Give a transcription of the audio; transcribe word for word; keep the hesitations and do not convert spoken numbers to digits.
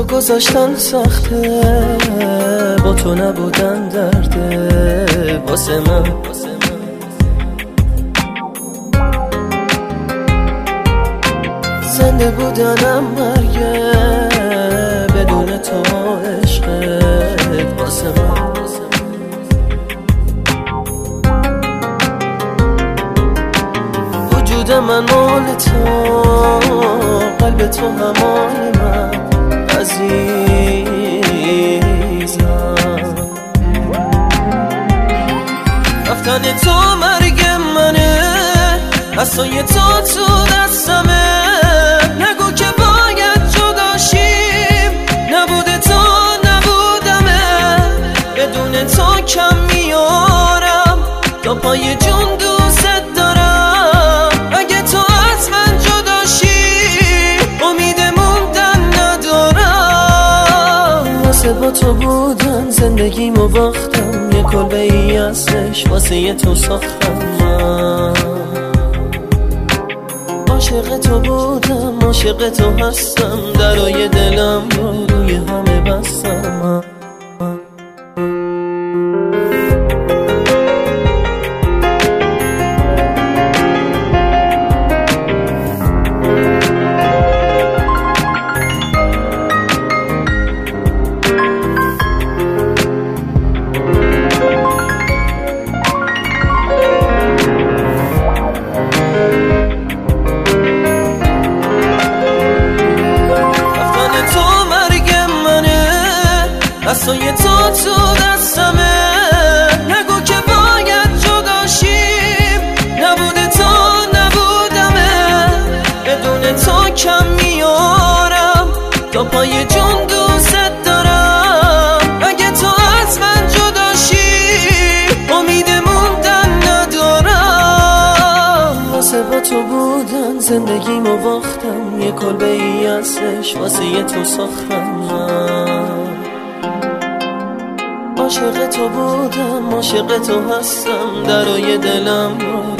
تو گذاشتن سخته، با تو نبودن درده واسه من. زنده بودنم مرگه، بدون تو عشقت واسه من. وجود من مال تو، قلب تو همای من عزیزم. رفتن تو مرگ منه، عصای تو تو دستمه. نگو که باید جدا شیم، نبوده تو نبودمه. بدون تو کم میارم، تا پای جون دوست دارم. اگه تو از من جدا شی، امید موندن ندارم. واسه با تو بودن زندگیمو باختم، یه کلبه ای ازش واسه یه تو ساختم. من عاشق تو بودم، عاشق تو هستم. درای دلم رو روی همه بستم. عصای تو تو دستمه. نگو که باید جدا شیم، نبوده تو نبودمه. بدون تو کم میارم، تا پای جون دوست دارم. اگه تو از من جدا شی، امید موندن ندارم. واسه با تو بودن زندگیمو باختم، یه کلبه ای ازش واسه یه تو ساختم. عاشق تو بودم، عاشق تو هستم. درای دلم رو